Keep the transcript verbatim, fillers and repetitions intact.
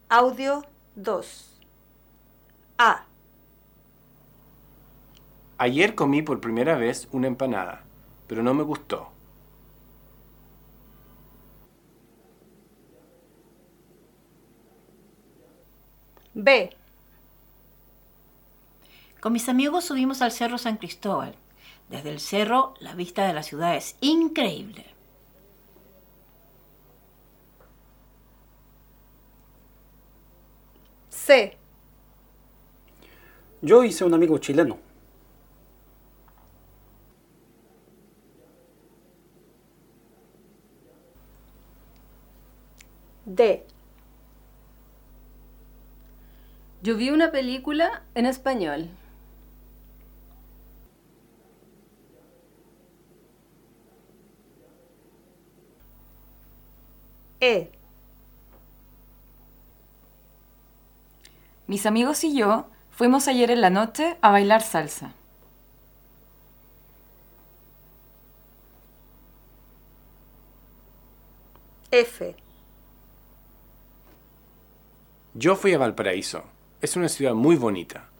Audio dos. A. Ayer comí por primera vez una empanada, pero no me gustó. B. Con mis amigos subimos al Cerro San Cristóbal. Desde el cerro, la vista de la ciudad es increíble. C. Yo hice un amigo chileno. D. Yo vi una película en español. E. Mis amigos y yo fuimos ayer en la noche a bailar salsa. F. Yo fui a Valparaíso. Es una ciudad muy bonita.